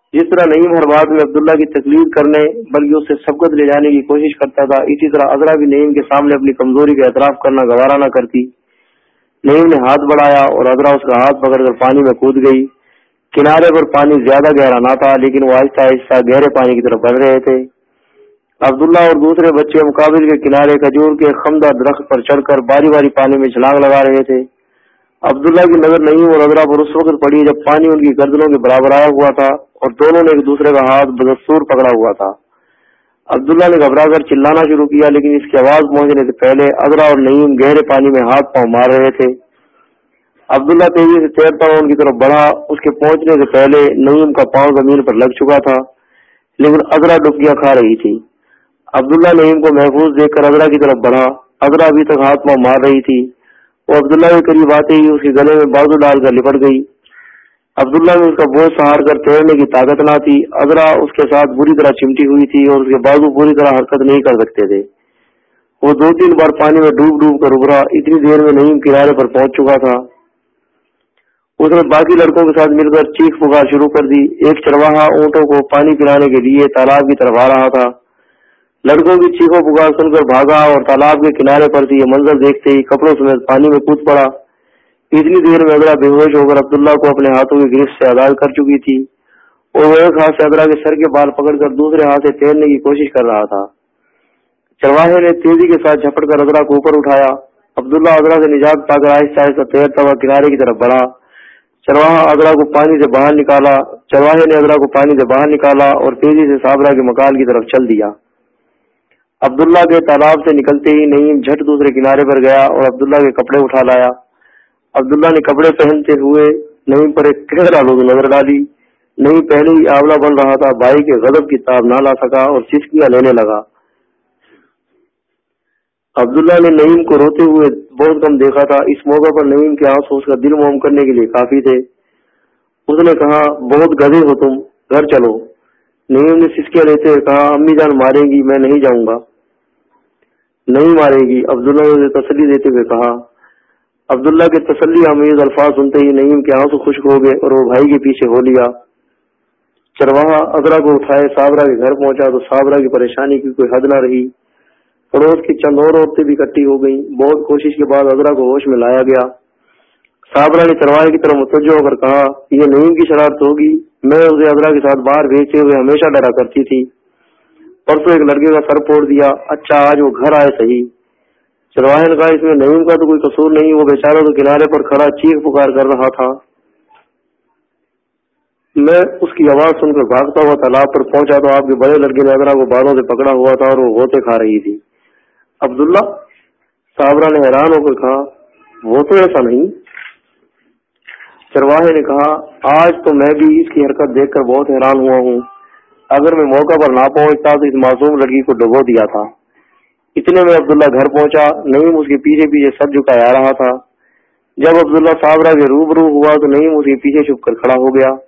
जिस तरह नईम हर बात में अब्दुल्ला की तकलीफ करने बल्कि उससे सबकत ले जाने की कोशिश करता था, इसी तरह अजरा भी नईम के सामने अपनी कमजोरी का एतराफ करना गवारा न करती। नईम ने हाथ बढ़ाया और अजरा उसका हाथ पकड़कर पानी में कूद गई। किनारे पर पानी ज्यादा गहरा न था, लेकिन वो आहिस्ता आहिस्ता गहरे पानी की तरफ बढ़ रहे थे। अब्दुल्ला और दूसरे बच्चे मुकाबिल के किनारे खजूर के खमदा दरख्त पर चढ़कर बारी बारी पानी में छलांग लगा रहे थे। अब्दुल्ला की नजर नईम और अजरा पर उस वक्त पड़ी जब पानी उनकी गर्दनों के बराबर आया हुआ था और दोनों ने एक दूसरे का हाथ बदस्तूर पकड़ा हुआ था। अब्दुल्ला ने घबराकर चिल्लाना शुरू किया, लेकिन इसकी आवाज पहुंचने से पहले अजरा और नईम गहरे पानी में हाथ पांव मार रहे थे। अब्दुल्ला तेजी से तैरता हुआ उनकी तरफ बढ़ा। उसके पहुंचने से पहले नईम का पांव जमीन पर लग चुका था, लेकिन अजरा डुबकियां खा रही थी। अब्दुल्ला नईम को महफूज देखकर अजरा की तरफ बढ़ा। अजरा अभी तक हाथ पांव मार रही थी। वो अब्दुल्ला के करीब आते ही उसके गले में बाजू डालकर लिपट गई। अब्दुल्ला में उसका बोझ सहार कर तैरने की ताकत न थी। अजरा उसके साथ बुरी तरह चिमटी हुई थी और उसके बाजू पूरी तरह हरकत नहीं कर सकते थे। वो 2-3 बार पानी में डूब डूब कर उभरा। इतनी देर में नईम किनारे पर पहुंच चुका था। उसने बाकी लड़कों के साथ मिलकर चीख पुकार शुरू कर दी। एक चरवाहा ऊंटों को पानी पिलाने के लिए तालाब की तरफ आ रहा था। लड़कों की चीखों पुकार सुनकर भागा और तालाब के किनारे पर थी। ये मंजर देखते ही कपड़ों समेत पानी में कूद पड़ा। इतनी देर में अजरा बेहोश होकर अब्दुल्ला को अपने हाथों की गिरफ्त से आजाद कर चुकी थी और वो एक हाथ से अजरा के सर के बाल पकड़कर दूसरे हाथ से तैरने की कोशिश कर रहा था। चरवाहे ने तेजी के साथ झपट कर अजरा को ऊपर उठाया। अब्दुल्ला अजरा से निजात पाकर आहिस्ता आहिस्ता तैरता हुआ किनारे की तरफ बढ़ा। चरवाहे ने अजरा को पानी से बाहर निकाला और तेजी से साबरा के मकान की तरफ चल दिया। अब्दुल्ला के तालाब से निकलते ही नईम झट दूसरे किनारे पर गया और अब्दुल्ला के कपड़े उठा लाया। अब्दुल्ला ने कपड़े पहनते हुए नईम पर एक गहरा नजर डाली। नईम पहले ही आंवला बन रहा था, भाई के गजब की ताब ना ला सका और सिसकियां लेने लगा। अब्दुल्ला ने नईम को रोते हुए बहुत कम देखा था। इस मौके पर नईम के आंसू उसका दिल मोम करने के लिए काफी थे। उसने कहा, बहुत गधे हो तुम, घर चलो। नईम ने सिसकियां लेते हुए कहा, अम्मी जान मारेंगी, मैं नहीं जाऊंगा। नहीं मारेगी, अब्दुल्ला ने उसे तसल्ली देते हुए कहा। अब्दुल्ला के तसल्ली आमेज अल्फाज सुनते ही नईम के आंसू खुश्क हो गए और वो भाई के पीछे हो लिया। चरवाहा अजरा को उठाए साबरा के घर पहुंचा तो साबरा की परेशानी की कोई हद न रही। पड़ोस की चंद और औरतें भी इकट्ठी हो गईं। बहुत कोशिश के बाद अजरा को होश में लाया गया। साबरा ने चरवाहे की तरफ मुतवज्जो होकर कहा, ये नईम की शरारत होगी, मैं उसे अजरा के साथ बाहर भेजते हुए हमेशा डरा करती थी। परसों एक लड़के का सर फोड़ दिया। अच्छा, आज वो घर आए सही। चरवाहे ने कहा, इसमें नईम का तो कोई कसूर नहीं, वो बेचारा तो किनारे पर खड़ा चीख पुकार कर रहा था। मैं उसकी आवाज सुनकर भागता हुआ तालाब पर पहुंचा तो आपके बड़े लड़के ने अजरा को बालों से पकड़ा हुआ था और वो गोते खा रही थी। अब्दुल्ला, साबरा ने हैरान होकर कहा, वो तो ऐसा नहीं। चरवाहे ने कहा, आज तो मैं भी इसकी हरकत देखकर बहुत हैरान हुआ हूँ। अगर मैं मौका पर ना पहुंचता तो इस मासूम लड़की को डुबो दिया था। इतने में अब्दुल्ला घर पहुंचा। नईम उसके पीछे पीछे सर झुकाए आ रहा था। जब अब्दुल्ला साबरा के रूबरू हुआ तो नईम उसके पीछे छुपकर खड़ा हो गया।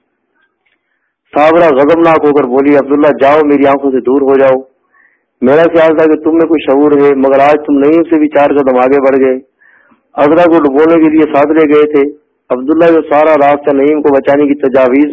साबरा गजबनाक होकर बोली, अब्दुल्ला जाओ, मेरी आंखों से दूर हो जाओ। मेरा ख्याल था कि तुम में कोई शऊर है, मगर आज तुम नईम से भी 4 कदम आगे बढ़ गए। अजरा को डुबोने के लिए साथ ले गए थे। अब्दुल्ला जो सारा रास्ता नईम को बचाने की तजावीज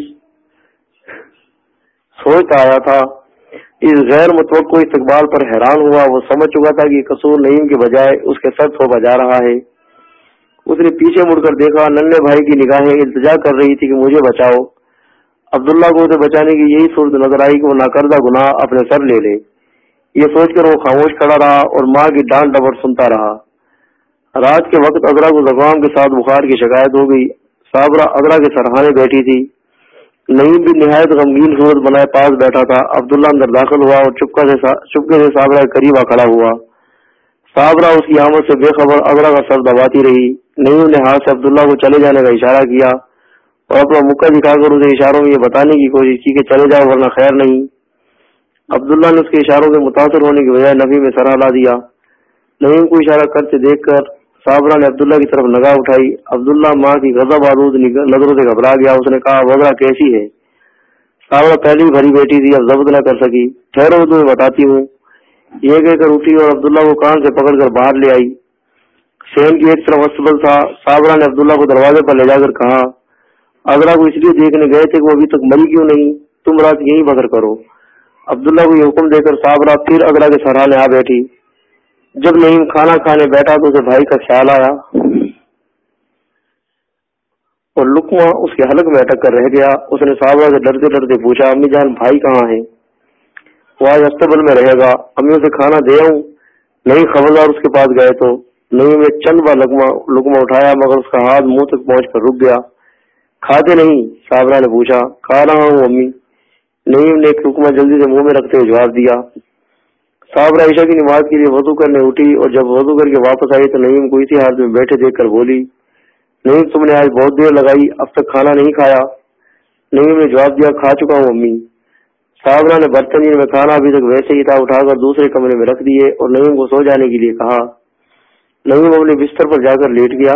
सोचता आया था, इस गैर मुतवक्को इस्तकबाल पर हैरान हुआ। वो समझ चुका था कि कसूर नईम के बजाय उसके सर थोपा जा रहा है। उसने पीछे मुड़कर देखा। नन्हे भाई की निगाहें इल्तिजा कर रही थी कि मुझे बचाओ। अब्दुल्ला को उसे बचाने की यही सूरत नजर आई कि वो नाकर्दा गुनाह अपने सर ले ले। ये सोचकर वो खामोश खड़ा रहा और माँ की डांट डपट सुनता रहा। रात के वक्त अजरा को जुकाम के साथ बुखार की शिकायत हो गई। साबरा अजरा के सरहाने बैठी थी। नईम भी निहायत गमगीन सूरत बनाए पास बैठा था। अब्दुल्ला अंदर दाखिल हुआ और चुपके से साबरा के करीब आ खड़ा हुआ। साबरा उसकी आमद से बेखबर अजरा का सर दबाती रही। नईम ने हाथ से अब्दुल्ला को चले जाने का इशारा किया और अपना मुक्का दिखाकर उसे इशारों में ये बताने की कोशिश की कि चले जाओ वरना खैर नहीं। अब्दुल्ला ने उसके इशारों से मुतासर होने की बजाय नफी में सर हिला दिया। नईम को इशारा करते देखकर साबरा ने अब्दुल्ला की तरफ निगाह उठाई। अब्दुल्ला माँ की गजब आलूद नजरों से घबरा गया। उसने कहा, वगरा कैसी है? साबरा पहले ही भरी बैठी थी, अब जब्त न कर सकी। ठहरो, तुम्हें बताती हूँ। ये कहकर उठी और अब्दुल्ला को कान से पकड़कर बाहर ले आई। शहर की एक तरफ अस्तबल था। साबरा ने अब्दुल्ला को दरवाजे पर ले जाकर कहा, अजरा को इसलिए देखने गए थे कि वो अभी तक मरी क्यों नहीं? तुम रात यहीं बसर करो। अब्दुल्ला को ये हुक्म देकर साबरा फिर अगरा के सराहने आ बैठी। जब नईम खाना खाने बैठा तो उसे भाई का ख्याल आया और लुकमा उसके हलक में अटक कर रह गया। उसने साबरा से डरते डरते पूछा, अम्मी जान भाई कहाँ है? वो आज अस्तबल में रहेगा, अम्मी उसे खाना दे आऊं? नहीं, खबरदार उसके पास गए तो। नहीं, मैं चंद बार लुकमा उठाया मगर उसका हाथ मुंह तक पहुंच कर रुक गया। खाते नहीं? साबरा ने पूछा। खा रहा हूँ अम्मी। नईम ने एक लुकमा जल्दी से मुंह में रखते हुए जवाब दिया। साबरा ईशा की नमाज के लिए वजू करने उठी और जब वजू करके वापस आई तो नईम को इसी हाल में बैठे देखकर बोली, नईम तुमने आज बहुत देर लगाई, अब तक खाना नहीं खाया? नईम ने जवाब दिया, खा चुका हूँ अम्मी। साबरा ने बर्तन में खाना अभी तक वैसे ही था उठाकर दूसरे कमरे में रख दिए और नईम को सो जाने के लिए कहा। नईम अपने बिस्तर पर जाकर लेट गया।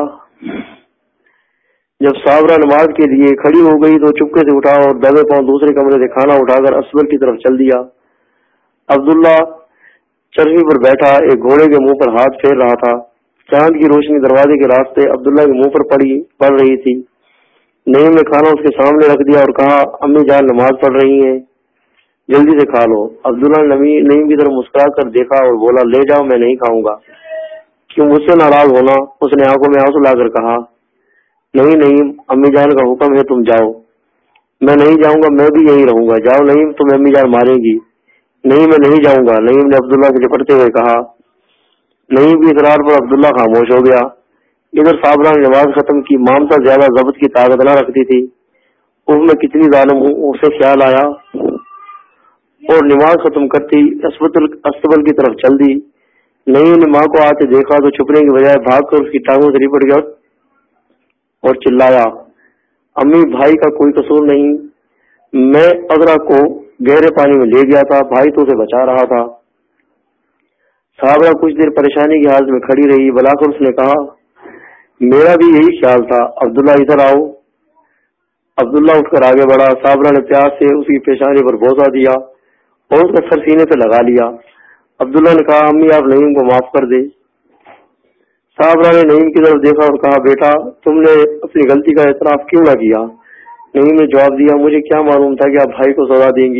जब साबरा नमाज के लिए खड़ी हो गई तो चुपके से उठा और दबे पांव दूसरे कमरे से खाना उठाकर असबर की तरफ चल दिया। अब्दुल्ला चरखी पर बैठा एक घोड़े के मुंह पर हाथ फेर रहा था। चांद की रोशनी दरवाजे के रास्ते अब्दुल्ला के मुंह पर पड़ रही थी। नईम ने खाना उसके सामने रख दिया और कहा, अम्मी जान नमाज पढ़ रही हैं, जल्दी से खा लो। अब्दुल्ला ने नईम की तरफ मुस्कुरा कर देखा और बोला, ले जाओ, मैं नहीं खाऊंगा। क्यों मुझसे नाराज होना? उसने आंखों में आंसू लाकर कहा। नहीं नईम, अम्मी जान का हुक्म है, तुम जाओ। मैं नहीं जाऊंगा, मैं भी यहीं रहूंगा। जाओ नईम, तुम अम्मी जान मारेंगी। नहीं, मैं नहीं जाऊंगा, नईम ने अब्दुल्ला से लिपटते हुए कहा। नईम की इकरार पर अब्दुल्ला खामोश हो गया। इधर साबरा ने नमाज खत्म की। मामसा ज्यादा जब्त की ताकत न रखती थी। मैं कितनी जालिम हूँ, उसे ख्याल आया और नमाज खत्म करती अस्तबल की तरफ चल दी। नईम ने माँ को आते देखा तो छुपने की बजाय भागकर उसकी टांगों से लिपट गया और चिल्लाया, अम्मी भाई का कोई कसूर नहीं, मैं अगरा को गहरे पानी में ले गया था, भाई तो उसे बचा रहा था। साबरा कुछ देर परेशानी की हालत में खड़ी रही। बुलाकर उसने कहा, मेरा भी यही ख्याल था, अब्दुल्ला इधर आओ। अब्दुल्ला उठकर आगे बढ़ा। साबरा ने प्यार से उसकी पेशानी पर बोसा दिया और उसका सर सीने से लगा लिया। अब्दुल्ला ने कहा, अम्मी आप नईम को माफ कर दे। साबरा ने नईम की तरफ देखा और कहा, बेटा तुमने अपनी गलती का एतराफ क्यों ना किया? नईम ने जवाब दिया, मुझे क्या मालूम था कि आप भाई को सजा देंगी।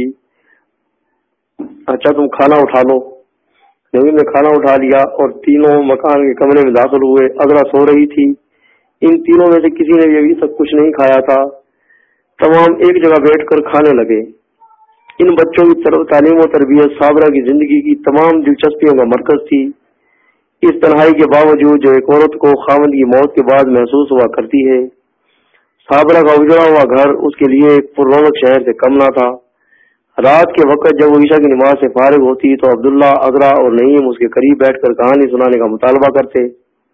अच्छा तुम खाना उठा लो। नईम ने खाना उठा लिया और तीनों मकान के कमरे में दाखिल हुए। अगरा सो रही थी। इन तीनों में से किसी ने भी अभी तक कुछ नहीं खाया था। तमाम एक जगह बैठकर खाने लगे। इन बच्चों की तालीम और तरबियत साबरा की जिंदगी की तमाम दिलचस्पियों का मरकज थी। इस तन्हाई के बावजूद जो एक औरत को खामद की मौत के बाद महसूस हुआ करती है, साबरा का उजड़ा हुआ घर उसके लिए एक पुररौनक शहर से कम ना था। रात के वक्त जब वो ईशा की नमाज से फारिग होती तो अब्दुल्ला, अगरा और नईम उसके करीब बैठकर कहानी सुनाने का मुतालबा करते।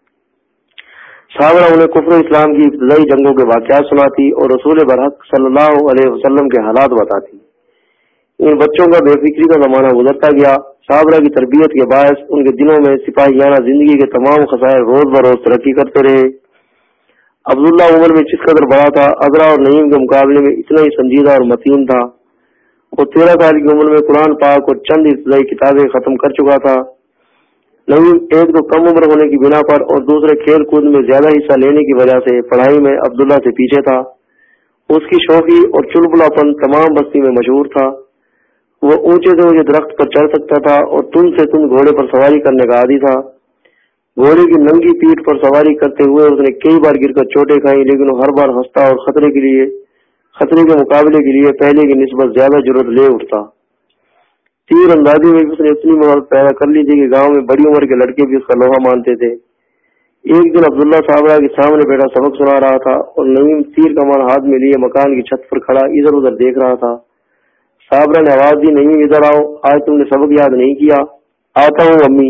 साबरा उन्हें कुफ्र इस्लाम की इब्तदाई जंगों के वाक़यात सुनाती और रसूल बरहक सल्लल्लाहु अलैहि वसल्लम के हालात बताती। इन बच्चों का बेफिक्री का जमाना गुजरता गया। साबरा की तरबियत के बायस उनके दिलों में सिपाहियाना जिंदगी के तमाम खसायर रोज बरोज तरक्की करते रहे। अब्दुल्ला उम्र में जिस कदर बड़ा था, अगरा और नईम के मुकाबले में इतना ही संजीदा और मतीन था। वो 13 साल की उम्र में कुरान पाक और चंद इब्तदाई किताबें खत्म कर चुका था। नईम एक तो कम उम्र होने की बिना पर और दूसरे खेल कूद में ज्यादा हिस्सा लेने की वजह से पढ़ाई में अब्दुल्ला से पीछे था। उसकी शौकी और चुलबुलापन तमाम बस्ती में मशहूर था। वो ऊंचे से ऊंचे दरख्त पर चढ़ सकता था और तुन से तुन घोड़े पर सवारी करने का आदी था। घोड़े की नंगी पीठ पर सवारी करते हुए उसने कई बार गिरकर चोटें खाई, लेकिन वो हर बार हंसता और खतरे के मुकाबले के लिए पहले की निस्बत ज्यादा जरूरत ले उठता। तीर अंदाजी में भी उसने इतनी महारत पैदा कर ली थी कि गांव में बड़ी उम्र के लड़के भी उसका लोहा मानते थे। एक दिन अब्दुल्ला साबरा के सामने बैठा सबक सुना रहा था और नईम तीर कमान हाथ में लिए मकान की छत पर खड़ा इधर उधर देख रहा था। साबरा ने आवाज दी, नईम इधर आओ, आज तुमने सबक याद नहीं किया। आता हूँ अम्मी।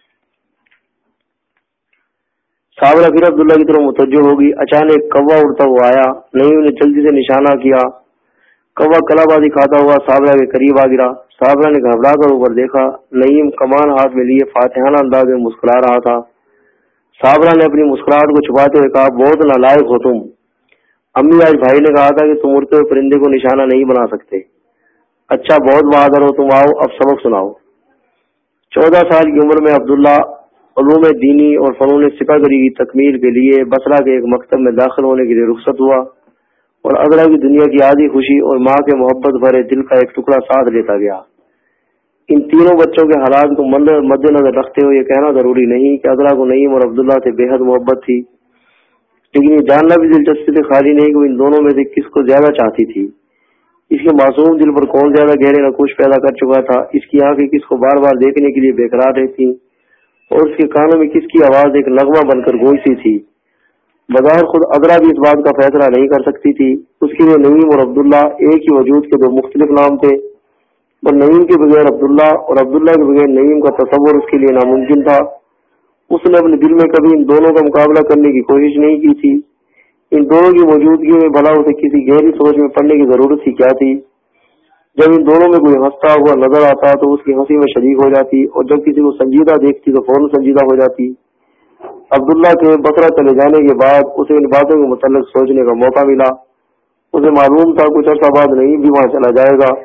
साबरा फिर अब्दुल्ला की तरफ मुतवज्जो होगी। अचानक कौवा उड़ता हुआ आया। नईम ने जल्दी से निशाना किया। कौवा कलाबाजी खाता हुआ साबरा के करीब आ गिरा। साबरा ने घबरा कर ऊपर देखा। नईम कमान हाथ में लिए फातिहाना अंदाज में मुस्कुरा रहा था। साबरा ने अपनी मुस्कुराहट को छुपाते हुए कहा, बहुत नालायक हो तुम। अम्मी आज भाई ने कहा था कि तुम उड़ते हुए परिंदे को निशाना नहीं बना सकते। अच्छा बहुत बहादुर हो तुम, आओ अब सबक सुनाओ। 14 साल की उम्र में अब्दुल्ला उलूम दीनी और फनून सिपाहगरी की तकमील के लिए बसरा के एक मकतब में दाखिल होने के लिए रुखसत हुआ اور اذرا کی دنیا کی آدھی خوشی اور ماں کے محبت بھرے دل کا ایک ٹکڑا ساتھ لیتا گیا۔ ان تینوں بچوں کے حالات کو مد نظر رکھتے ہوئے یہ کہنا ضروری نہیں کہ اذرا کو نعیم اور عبداللہ سے بے حد محبت تھی، لیکن یہ جاننا بھی دلچسپی سے خالی نہیں کہ وہ ان دونوں میں سے کس کو زیادہ چاہتی تھی۔ اس کے معصوم دل پر کون زیادہ گہرے نقوش پیدا کر چکا تھا، اس کی آنکھیں کس کو بار بار دیکھنے کے لیے بے قرار رہتی اور اس کے کانوں میں کس کی آواز ایک نغمہ بن کر گونجتی تھی۔ بظاہر خود اذرا بھی اس بات کا فیصلہ نہیں کر سکتی تھی، اس کے لیے نعیم اور عبداللہ ایک ہی وجود کے دو مختلف نام تھے، اور نعیم کے بغیر عبداللہ اور عبداللہ کے بغیر نعیم کا تصور اس کے لیے ناممکن تھا۔ اس نے اپنے دل میں کبھی ان دونوں کا مقابلہ کرنے کی کوشش نہیں کی تھی۔ ان دونوں کی موجودگی میں بھلا اسے کسی گہری سوچ میں پڑنے کی ضرورت ہی کیا تھی؟ جب ان دونوں میں کوئی ہنستا ہوا نظر آتا تو اس کی ہنسی میں شریک ہو جاتی، اور جب کسی کو سنجیدہ دیکھتی تو فوراً سنجیدہ ہو جاتی۔ عبداللہ کے بصرہ چلے جانے کے بعد اسے ان باتوں کے متعلق سوچنے کا موقع ملا۔ اسے معلوم تھا کچھ عرصہ بعد نعیم بھی وہاں چلا جائے گا،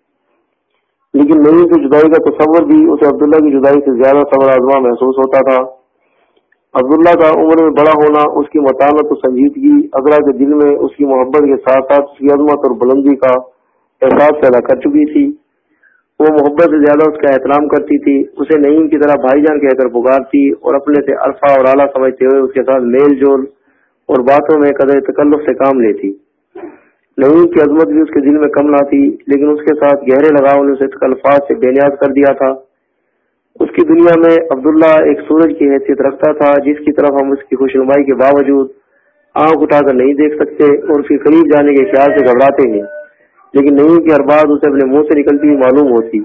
لیکن نعیم کی جدائی کا تصور بھی اسے عبداللہ کی جدائی سے زیادہ صبر آزما محسوس ہوتا تھا۔ عبداللہ کا عمر میں بڑا ہونا، اس کی متانت و سنجیدگی اذرا کے دل میں اس کی محبت کے ساتھ ساتھ اس کی عظمت اور بلندی کا احساس پیدا کر چکی تھی۔ وہ محبت سے زیادہ اس کا احترام کرتی تھی، اسے نعیم کی طرح بھائی جان کہہ کر پکارتی اور اپنے سے عرفہ اور اعلیٰ سمجھتے ہوئے اس کے ساتھ میل جول اور باتوں میں قدر تکلف سے کام لیتی۔ نعیم کی عظمت بھی اس کے دل میں کم نہ تھی، لیکن اس کے ساتھ گہرے لگاؤ نے اسے تکلفات سے بے نیاز کر دیا تھا۔ اس کی دنیا میں عبداللہ ایک سورج کی حیثیت رکھتا تھا، جس کی طرف ہم اس کی خوشنمائی کے باوجود آنکھ اٹھا کر نہیں دیکھ سکتے اور اس کے قریب جانے کے خیال سے گھبراتے ہیں، لیکن نعیم کی ہر بات اسے اپنے منہ سے نکلتی ہوئی معلوم ہوتی۔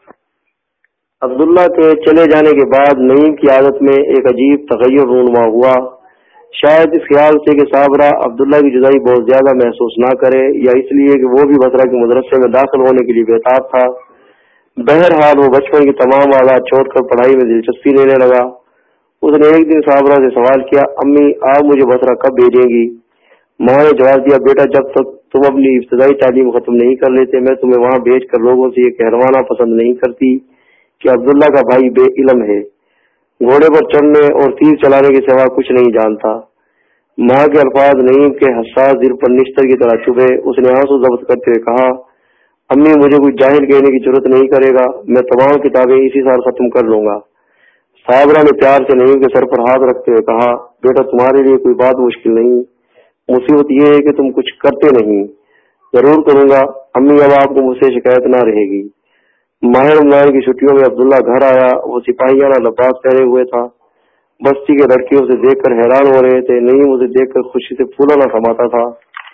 عبداللہ کے چلے جانے کے بعد نعیم کی عادت میں ایک عجیب تغیر رونما ہوا، شاید اس خیال سے کہ صابرہ عبداللہ کی جدائی بہت زیادہ محسوس نہ کرے، یا اس لیے کہ وہ بھی بصرہ کے مدرسے میں داخل ہونے کے لیے بےتاب تھا۔ بہرحال وہ بچپن کی تمام عادات چھوڑ کر پڑھائی میں دلچسپی لینے لگا۔ اس نے ایک دن صابرہ سے سوال کیا، امی آپ مجھے بصرہ کب بھیجیں گی؟ ماں نے جواب دیا، بیٹا جب تک تم اپنی ابتدائی تعلیم ختم نہیں کر لیتے میں تمہیں وہاں بھیج کر لوگوں سے یہ کہلوانا پسند نہیں کرتی کہ عبداللہ کا بھائی بے علم ہے، گھوڑے پر چڑھنے اور تیر چلانے کے سوا کچھ نہیں جانتا۔ ماں کے الفاظ نعیم کے حساس دل پر نشتر کی طرح چبھے۔ اس نے آنسو ضبط کرتے ہوئے کہا، امی مجھے کوئی جاہل کہنے کی ضرورت نہیں کرے گا، میں تمام کتابیں اسی سال ختم کر لوں گا۔ صابرہ نے پیار سے نعیم کے سر پر ہاتھ رکھتے ہوئے کہا، بیٹا تمہارے لیے کوئی بات مشکل نہیں، مصیبت یہ ہے کہ تم کچھ کرتے نہیں۔ ضرور کروں گا امی، اب آپ کو مجھ سے شکایت نہ رہے گی۔ ماہ رمضان کی چھٹیوں میں عبداللہ گھر آیا۔ وہ سپاہیانہ لباس پہنے ہوئے تھا۔ بستی کے لڑکے اسے دیکھ کر حیران ہو رہے تھے۔ نعیم اسے دیکھ کر خوشی سے پھولا نہ سماتا تھا۔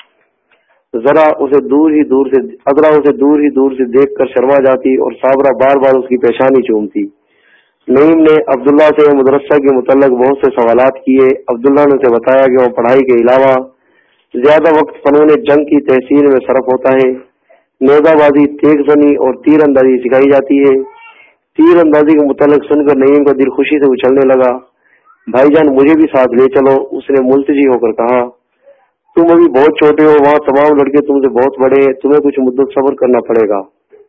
اذرا اسے دور ہی دور سے دیکھ کر شرما جاتی اور صابرہ بار بار اس کی پیشانی چومتی۔ نعیم نے عبداللہ سے مدرسہ کے متعلق بہت سے سوالات کیے۔ عبداللہ نے اسے بتایا کہ وہ پڑھائی کے علاوہ زیادہ وقت فنون جنگ کی تحصیل میں صرف ہوتا ہے۔ نیزہ بازی، تیغ زنی اور تیر اندازی سکھائی جاتی ہے۔ تیر اندازی کے متعلق سن کر نعیم کا دل خوشی سے اچھلنے لگا۔ بھائی جان مجھے بھی ساتھ لے چلو، اس نے ملتجی ہو کر کہا۔ تم ابھی بہت چھوٹے ہو، وہاں تمام لڑکے تم سے بہت بڑے ہیں، تمہیں کچھ مدت صبر کرنا پڑے گا۔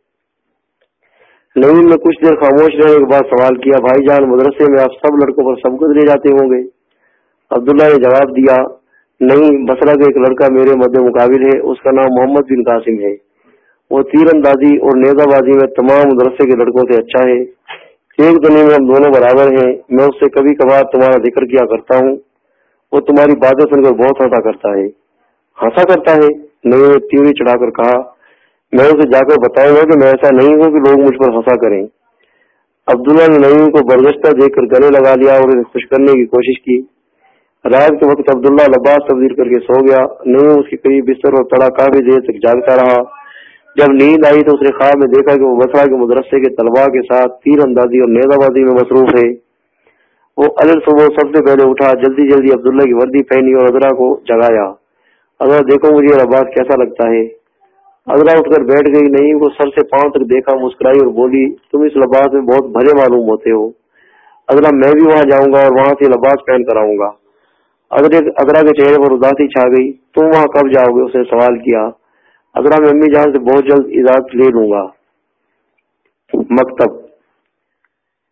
نعیم نے کچھ دیر خاموش رہنے کے بعد سوال کیا، بھائی جان مدرسے میں آپ سب لڑکوں پر سبقت لے جاتے ہوں گے؟ عبداللہ نے جواب دیا، نہیں، بصرہ کا ایک لڑکا میرے مد مقابل ہے، اس کا نام محمد بن قاسم ہے۔ وہ تیر اندازی اور نیزہ بازی میں تمام مدرسے کے لڑکوں سے اچھا ہے۔ ایک دنیا میں ہم دونوں برابر ہیں۔ میں اس سے کبھی کبھار تمہارا ذکر کیا کرتا ہوں، وہ تمہاری باتیں سن کر بہت ہنسا کرتا ہے۔ ہنسا کرتا ہے؟ نعیم نے تیوری چڑھا کر کہا، میں اسے جا کر بتاؤں گا کہ میں ایسا نہیں ہوں کہ لوگ مجھ پر ہنسا کریں۔ عبداللہ نے نعیم کو برگشتہ دیکھ کر گلے لگا لیا اور اسے خوش کرنے کی کوشش کی۔ رات کے وقت عبداللہ لباس تبدیل کر کے سو گیا۔ نعیم اس کے قریب بستر پر پڑا کافی دیر تک جاگتا رہا۔ جب نیند آئی تو اس نے خواب میں دیکھا کہ وہ بصرہ کے مدرسے کے طلباء کے ساتھ تیر اندازی اور نیزہ بازی میں مصروف ہے۔ وہ الگ صبح سب سے پہلے اٹھا، جلدی عبداللہ کی وردی پہنی اور اذرا کو جگایا۔ اذرا دیکھو مجھے یہ لباس کیسا لگتا ہے؟ اذرا اٹھ کر بیٹھ گئی۔ نعیم کو سر سے پاؤں تک دیکھا، مسکرائی اور بولی، تم اس لباس میں بہت بھلے معلوم ہوتے ہو۔ اذرا میں بھی وہاں جاؤں گا اور وہاں سے لباس پہن کر آؤں گا۔ اذرا کے چہرے پر اداسی چھا گئی۔ تم وہاں کب جاؤ گے؟ اس نے سوال کیا۔ اذرا میں امی جان سے بہت جلد اجازت لے لوں گا۔ مکتب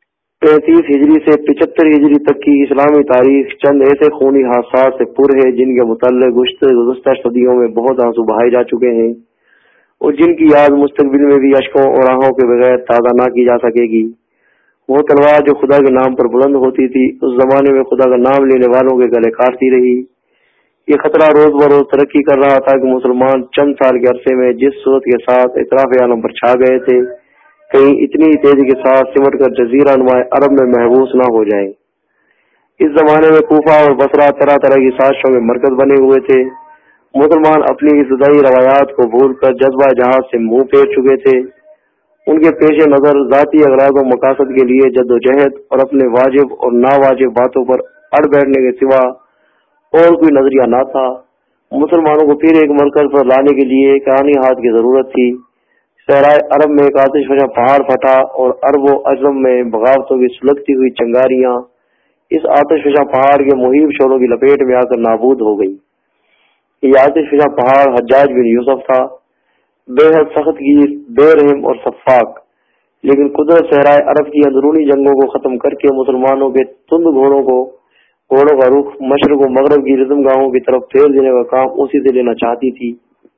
33 ہجری سے 75 ہجری تک کی اسلامی تاریخ چند ایسے خونی حادثات سے پر ہے جن کے متعلق گزشتہ صدیوں میں بہت آنسو بہائے جا چکے ہیں اور جن کی یاد مستقبل میں بھی اشکوں اور آہوں کے بغیر تازہ نہ کی جا سکے گی۔ وہ تلوار جو خدا کے نام پر بلند ہوتی تھی اس زمانے میں خدا کا نام لینے والوں کے گلے کاٹتی رہی۔ یہ خطرہ روز بروز ترقی کر رہا تھا کہ مسلمان چند سال کے عرصے میں جس صورت کے ساتھ اطراف عالم پر چھا گئے تھے کہیں اتنی تیزی کے ساتھ سمٹ کر جزیرہ نما عرب میں محبوس نہ ہو جائیں۔ اس زمانے میں کوفہ اور بصرہ طرح طرح کی سازشوں کے مرکز بنے ہوئے تھے۔ مسلمان اپنی ابتدائی روایات کو بھول کر جذبہ جہاد سے منہ پھیر چکے تھے۔ ان کے پیش نظر ذاتی اغراض و مقاصد کے لیے جد و جہد اور اپنے واجب اور ناواجب باتوں پر اڑ بیٹھنے کے سوا اور کوئی نظریہ نہ تھا۔ مسلمانوں کو پھر ایک مرکز پر لانے کے لیے ایک آنی ہاتھ کی ضرورت تھی۔ صحرائے عرب میں ایک آتش فشاں پہاڑ پھٹا اور عرب و عجم میں بغاوتوں کی سلگتی ہوئی چنگاریاں اس آتش فشاں پہاڑ کے مہیب شعلوں کی لپیٹ میں آ کر نابود ہو گئی۔ یہ آتش فشاں پہاڑ حجاج بن یوسف تھا، بے حد سخت گیر، بے رحم اور شفاق، لیکن قدرت صحرائے عرب کی اندرونی جنگوں کو ختم کر کے مسلمانوں کے تند گھوڑوں کا رخ مشرق و مغرب کی رزم گاہوں کی طرف پھیر دینے کا کام اسی سے لینا چاہتی تھی۔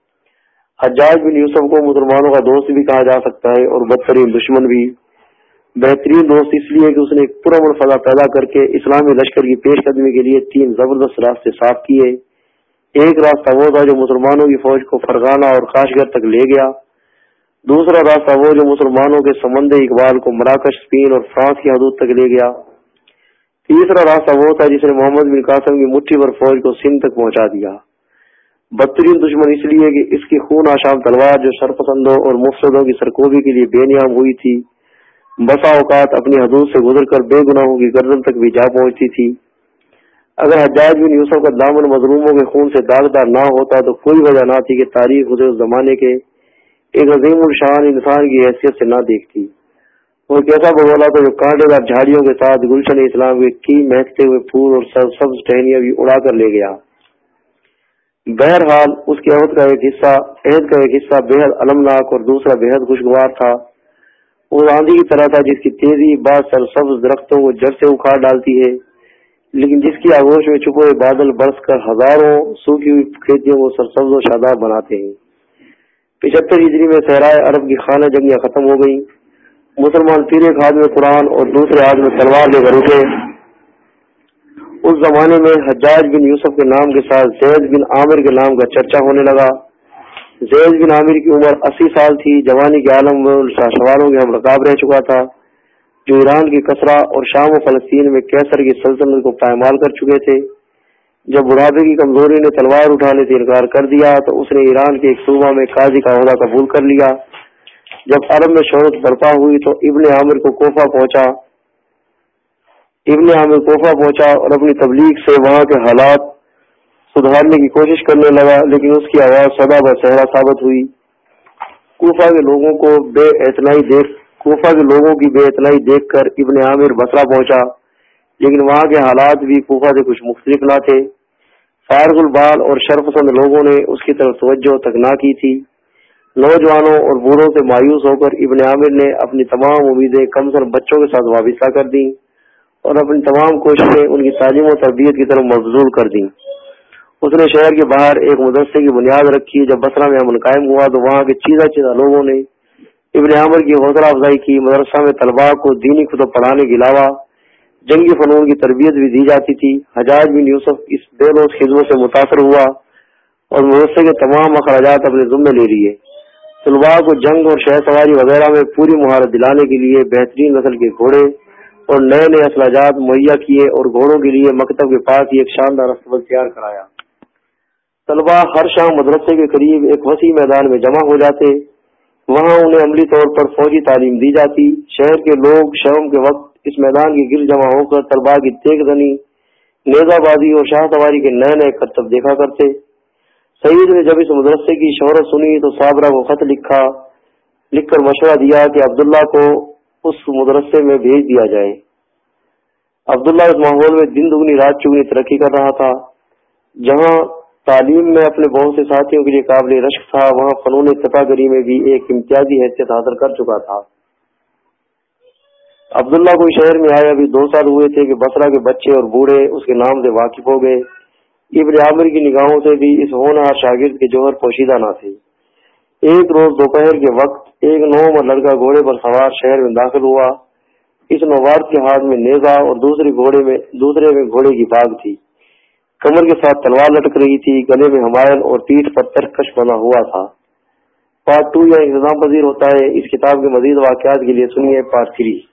حجاج بن یوسف کو مسلمانوں کا دوست بھی کہا جا سکتا ہے اور بدترین دشمن بھی۔ بہترین دوست اس لیے کہ اس نے ایک پرامن فضا پیدا کر کے اسلامی لشکر کی پیش قدمی کے لیے 3 زبردست راستے صاف کیے۔ ایک راستہ وہ تھا جو مسلمانوں کی فوج کو فرغانہ اور کاشغر تک لے گیا، دوسرا راستہ وہ جو مسلمانوں کے سمندر اقبال کو مراکش، اسپین اور فرانس کی حدود تک لے گیا، تیسرا راستہ وہ تھا جس نے محمد بن قاسم کی مٹھی بھر فوج کو سندھ تک پہنچا دیا۔ بدترین دشمن اس لیے کہ اس کی خون آشام تلوار جو شرپسندوں اور مفسدوں کی سرکوبی کے لیے بے نیام ہوئی تھی بسا اوقات اپنی حدود سے گزر کر بے گناہوں کی گردن تک بھی جا پہنچتی تھی۔ اگر حجاج بن یوسف کا دامن مظلوموں کے خون سے داغدار نہ ہوتا تو کوئی وجہ نہ تھی کہ تاریخ اسے اس زمانے کے ایک عظیم الشان انسان کی حیثیت سے نہ دیکھتی۔ وہ کیسا بگولا تھا جو کانٹے دار جھاڑیوں کے ساتھ گلشن اسلام کے کی مہکتے ہوئے پھول اور سبز ٹہنیاں بھی اڑا کر لے گیا۔ بہرحال اس کے عہد کا ایک حصہ بے حد المناک اور دوسرا بے حد خوشگوار تھا۔ وہ آندھی کی طرح تھا جس کی تیزی بعض سرسبز درختوں کو جڑ سے اکھاڑ ڈالتی ہے، لیکن جس کی آغوش میں چھپے بادل برس کر ہزاروں سوکھی ہوئی کھیتیوں کو سرسبز و شاداب بناتے ہیں۔ 75 ہجری میں صحرائے عرب کی خانہ جنگیاں ختم ہو گئیں۔ مسلمان پھر ایک ہاتھ میں قرآن اور دوسرے ہاتھ میں تلوار لے کر اٹھے۔ اس زمانے میں حجاج بن یوسف کے نام کے ساتھ زید بن عامر کے نام کا چرچا ہونے لگا۔ زید بن عامر کی عمر 80 سال تھی، جوانی کے عالم میں سواروں کے ہم رکاب رہ چکا تھا، جو ایران کی کسرا اور شام و فلسطین میں کیسر کی سلطنت کو پائمال کر چکے تھے۔ جب بڑھاپے کی کمزوری نے تلوار اٹھانے سے انکار کر دیا تو اس نے ایران کے ایک صوبہ میں قاضی کا عہدہ قبول کر لیا۔ جب عرب میں شہرت برپا ہوئی تو ابن عامر کوفہ پہنچا اور اپنی تبلیغ سے وہاں کے حالات سدھارنے کی کوشش کرنے لگا، لیکن اس کی آواز سدا بصہرا ثابت ہوئی۔ کوفہ کے لوگوں کی بے اعتنائی دیکھ کر ابن عامر بصرہ پہنچا، لیکن وہاں کے حالات بھی کوفہ سے کچھ مختلف نہ تھے۔ فارغ البال اور شرپسند لوگوں نے اس کی طرف توجہ تک نہ کی تھی۔ نوجوانوں اور بوڑھوں سے مایوس ہو کر ابن عامر نے اپنی تمام امیدیں کمسن بچوں کے ساتھ وابستہ کر دیں اور اپنی تمام کوششیں ان کی تعلیم و تربیت کی طرف مبذول کر دیں۔ اس نے شہر کے باہر ایک مدرسے کی بنیاد رکھی۔ جب بصرہ میں امن قائم ہوا تو وہاں کے چیزہ لوگوں نے ابن عامر کی حوصلہ افزائی کی۔ مدرسہ میں طلباء کو دینی کتب پڑھانے کے علاوہ جنگی فنون کی تربیت بھی دی جاتی تھی۔ حجاج بن یوسف اس بے لوث خدمت سے متاثر ہوا اور مدرسے کے تمام اخراجات اپنے ذمہ لے لیے۔ طلباء کو جنگ اور شہر سواری وغیرہ میں پوری مہارت دلانے کے لیے بہترین نسل کے گھوڑے اور نئے اسلحہ مہیا کیے اور گھوڑوں کے لیے مکتب کے پاس ہی ایک شاندار استبل تیار کرایا۔ طلباء ہر شام مدرسے کے قریب ایک وسیع میدان میں جمع ہو جاتے، وہاں انہیں عملی طور پر فوجی تعلیم دی جاتی۔ شہر کے لوگ شام کے وقت اس میدان کے گرد جمع ہو کر طلباء کی تیغ زنی، نیزہ بازی اور شاہ سواری کے نئے کرتب دیکھا کرتے۔ سعید نے جب اس مدرسے کی شہرت سنی تو صابرہ کو خط لکھ کر مشورہ دیا کہ عبداللہ کو اس مدرسے میں بھیج دیا جائے۔ عبداللہ اس ماحول میں دن دگنی رات چگنی ترقی کر رہا تھا۔ جہاں تعلیم میں اپنے بہت سے ساتھیوں کے لیے قابل رشک تھا، وہاں فنون قطع گری میں بھی ایک امتیازی حیثیت حاصل کر چکا تھا۔ عبداللہ کوئی شہر میں آیا ابھی 2 سال ہوئے تھے کہ بصرہ کے بچے اور بوڑھے اس کے نام سے واقف ہو گئے۔ ابن عامر کی نگاہوں سے بھی اس ہونہار شاگرد کے جوہر پوشیدہ نہ تھے۔ ایک روز دوپہر کے وقت ایک نوعمر لڑکا گھوڑے پر سوار شہر میں داخل ہوا۔ اس نواب کے ہاتھ میں نیزہ اور دوسرے میں گھوڑے کی باگ تھی۔ کمر کے ساتھ تلوار لٹک رہی تھی، گلے میں حمائل اور پیٹھ پر ترکش بنا ہوا تھا۔ پارٹ 2 یا انتظام پذیر ہوتا ہے۔ اس کتاب کے مزید واقعات کے لیے سنیے پارٹ 3۔